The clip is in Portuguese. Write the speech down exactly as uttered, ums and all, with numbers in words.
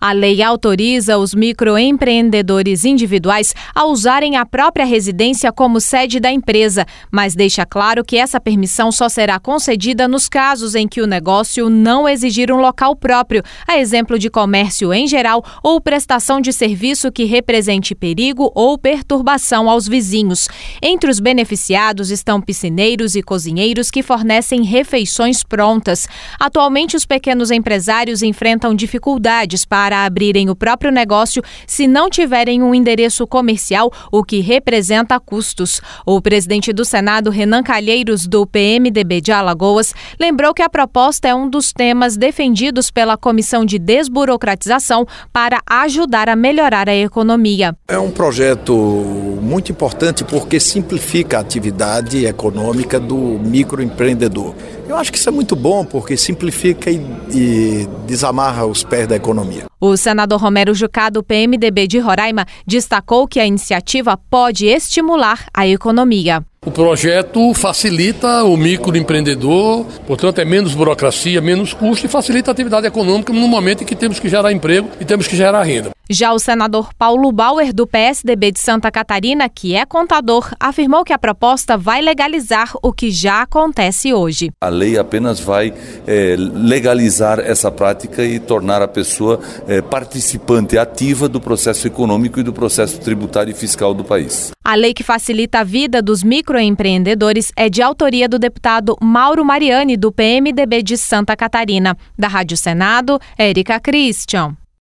A lei autoriza os microempreendedores individuais a usarem a própria residência como sede da empresa, mas deixa claro que essa permissão só será concedida nos casos em que o negócio não exigir um local próprio, a exemplo de comércio em geral ou prestação de serviço que represente perigo ou perturbação aos vizinhos. Entre os beneficiados estão piscineiros e cozinheiros que fornecem refeições prontas. Atualmente, os pequenos empresários enfrentam dificuldades para abrirem o próprio negócio se não tiverem um endereço comercial, o que representa custos. O presidente do Senado, Renan Calheiros, do P M D B de Alagoas, lembrou que a proposta é um dos temas defendidos pela Comissão de Desburocratização para ajudar a melhorar a economia. É um projeto muito importante porque simplifica a atividade econômica do microempreendedor. Eu acho que isso é muito bom porque simplifica e, e desamarra os pés da economia. O senador Romero Jucá, do P M D B de Roraima, destacou que a iniciativa pode estimular a economia. O projeto facilita o microempreendedor, portanto é menos burocracia, menos custo e facilita a atividade econômica no momento em que temos que gerar emprego e temos que gerar renda. Já o senador Paulo Bauer, do P S D B de Santa Catarina, que é contador, afirmou que a proposta vai legalizar o que já acontece hoje. A lei apenas vai é, legalizar essa prática e tornar a pessoa é, participante ativa do processo econômico e do processo tributário e fiscal do país. A lei que facilita a vida dos microempreendedores é de autoria do deputado Mauro Mariani, do P M D B de Santa Catarina. Da Rádio Senado, Érica Christian.